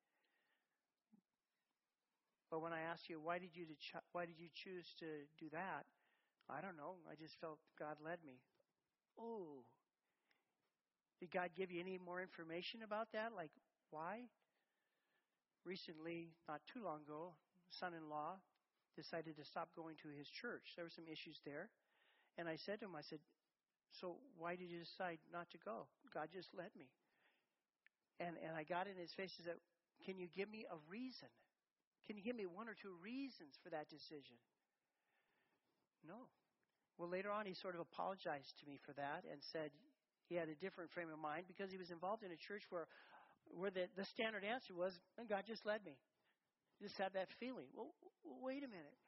But when I ask you, why did you choose to do that? I don't know. I just felt God led me. Oh. Did God give you any more information about that? Like, why? Recently, not too long ago, son-in-law decided to stop going to his church. There were some issues there. And I said to him, so why did you decide not to go? God just led me. And I got in his face and said, can you give me a reason? Can you give me one or two reasons for that decision? No. Well, later on, he sort of apologized to me for that and said he had a different frame of mind because he was involved in a church where the standard answer was, God just led me. Just had that feeling. Well, wait a minute.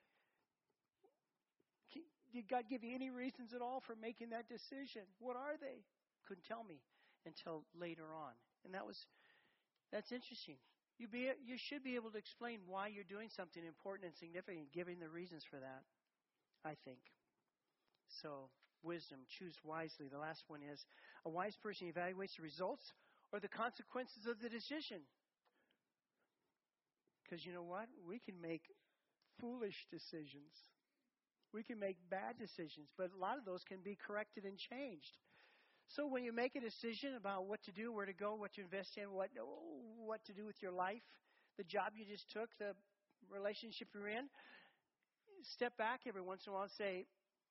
Did God give you any reasons at all for making that decision? What are they? Couldn't tell me until later on. And that's interesting. You should be able to explain why you're doing something important and significant, giving the reasons for that, I think. So, wisdom, choose wisely. The last one is, a wise person evaluates the results or the consequences of the decision. Because you know what? We can make foolish decisions. We can make bad decisions, but a lot of those can be corrected and changed. So when you make a decision about what to do, where to go, what to invest in, what to do with your life, the job you just took, the relationship you're in, step back every once in a while and say,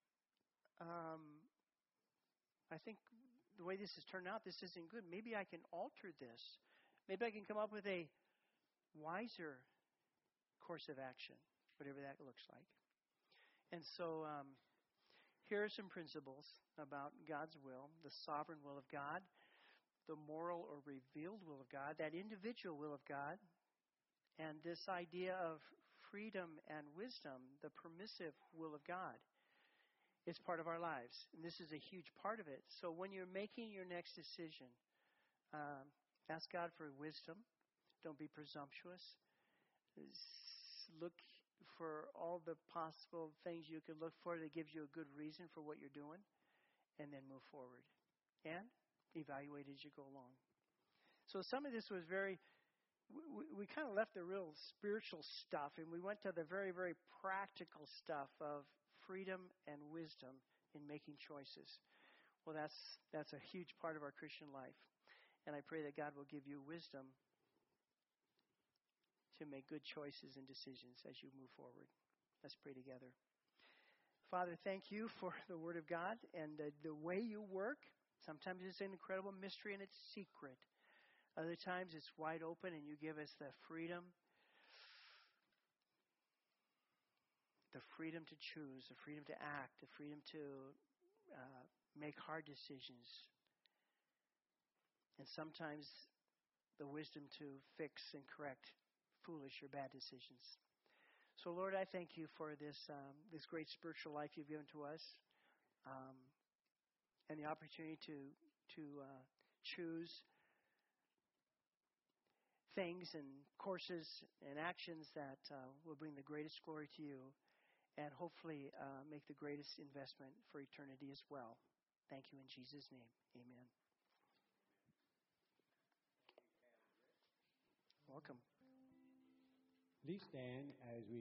I think the way this has turned out, this isn't good. Maybe I can alter this. Maybe I can come up with a wiser course of action, whatever that looks like. And so here are some principles about God's will, the sovereign will of God, the moral or revealed will of God, that individual will of God, and this idea of freedom and wisdom, the permissive will of God, is part of our lives. And this is a huge part of it. So when you're making your next decision, ask God for wisdom. Don't be presumptuous. Look for all the possible things you can look for that gives you a good reason for what you're doing, and then move forward. And evaluate as you go along. So some of this was we kind of left the real spiritual stuff, and we went to the very, very practical stuff of freedom and wisdom in making choices. Well, that's a huge part of our Christian life. And I pray that God will give you wisdom to make good choices and decisions as you move forward. Let's pray together. Father, thank you for the Word of God and the way you work. Sometimes it's an incredible mystery and it's secret. Other times it's wide open and you give us the freedom to choose, the freedom to act, the freedom to make hard decisions. And sometimes the wisdom to fix and correct foolish or bad decisions. So, Lord, I thank you for this great spiritual life you've given to us, and the opportunity to choose things and courses and actions that will bring the greatest glory to you, and hopefully make the greatest investment for eternity as well. Thank you in Jesus' name. Amen. Welcome. Please stand as we